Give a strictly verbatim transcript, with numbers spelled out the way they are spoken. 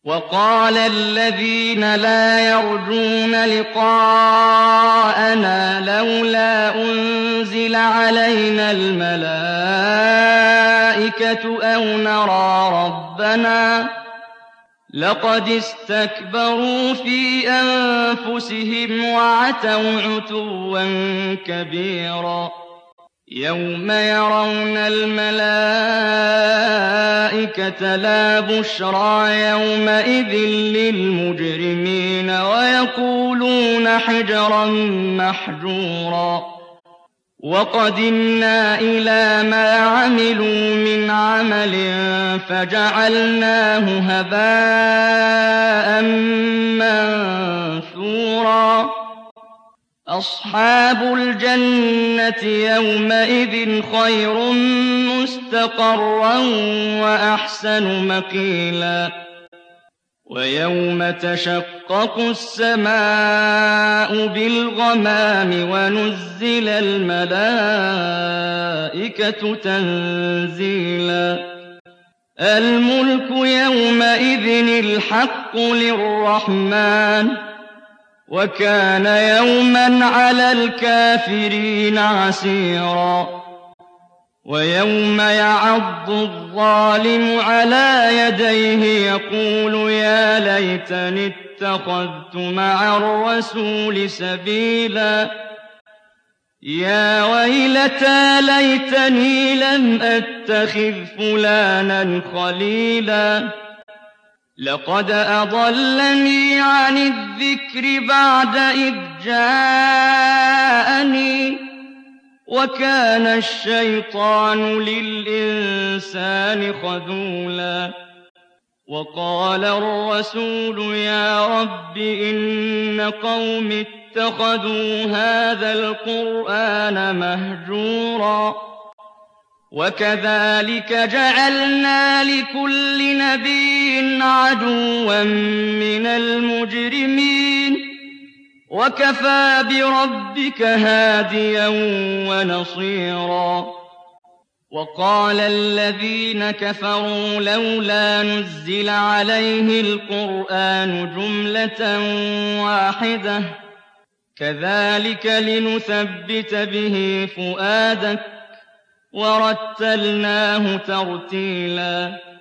وَقَالَ الَّذِينَ لَا يَرْجُونَ لِقَاءَنَا لَوْلَا أُنزِلَ عَلَيْنَا الْمَلَائِكَةُ أَوْ نَرَىٰ رَبَّنَا ۗ لَقَدِ اسْتَكْبَرُوا فِي أَنفُسِهِمْ وَعَتَوْا عُتُوًّا كَبِيرًا يَوْمَ يَرَوْنَ الْمَلَائِكَةَ لَا بُشْرَىٰ يَوْمَئِذٍ لِّلْمُجْرِمِينَ وَيَقُولُونَ حِجْرًا مَّحْجُورًا وَقَدِمْنَا إِلَىٰ مَا عَمِلُوا مِنْ عَمَلٍ فَجَعَلْنَاهُ هَبَاءً مَّنثُورًا أَصْحَابُ الْجَنَّةِ يَوْمَئِذٍ خَيْرٌ مُّسْتَقَرًّا وَأَحْسَنُ مَقِيلًا وَيَوْمَ تَشَقَّقُ السَّمَاءُ بِالْغَمَامِ وَنُزِّلَ الْمَلَائِكَةُ تَنزِيلًا الْمُلْكُ يَوْمَئِذٍ الْحَقُّ لِلرَّحْمَٰنِ ۚ وَكَانَ يَوْمًا عَلَى الْكَافِرِينَ عَسِيرًا وَيَوْمَ يَعَضُّ الظَّالِمُ عَلَىٰ يَدَيْهِ يَقُولُ يَا لَيْتَنِي اتَّخَذْتُ مَعَ الرَّسُولِ سَبِيلًا يَا وَيْلَتَىٰ لَيْتَنِي لَمْ أَتَّخِذْ فُلَانًا خَلِيلًا لَّقَدْ أَضَلَّنِي عَنِ الذِّكْرِ بَعْدَ إِذْ جَاءَنِي ۚ وَكَانَ الشَّيْطَانُ لِلْإِنسَانِ خَذُولًا وَقَالَ الرَّسُولُ يَا رَبِّ إِنَّ قَوْمِي اتَّخَذُوا هَٰذَا الْقُرْآنَ مَهْجُورًا وَكَذَٰلِكَ جَعَلْنَا لِكُلِّ نَبِيٍّ عَدُوًّا مِّنَ الْمُجْرِمِينَ ۗ وَكَفَىٰ بِرَبِّكَ هَادِيًا وَنَصِيرًا وَقَالَ الَّذِينَ كَفَرُوا لَوْلَا نُزِّلَ عَلَيْهِ الْقُرْآنُ جُمْلَةً وَاحِدَةً ۚ كَذَٰلِكَ لِنُثَبِّتَ بِهِ فُؤَادَكَ ۖ وَرَتَّلْنَاهُ تَرْتِيلًا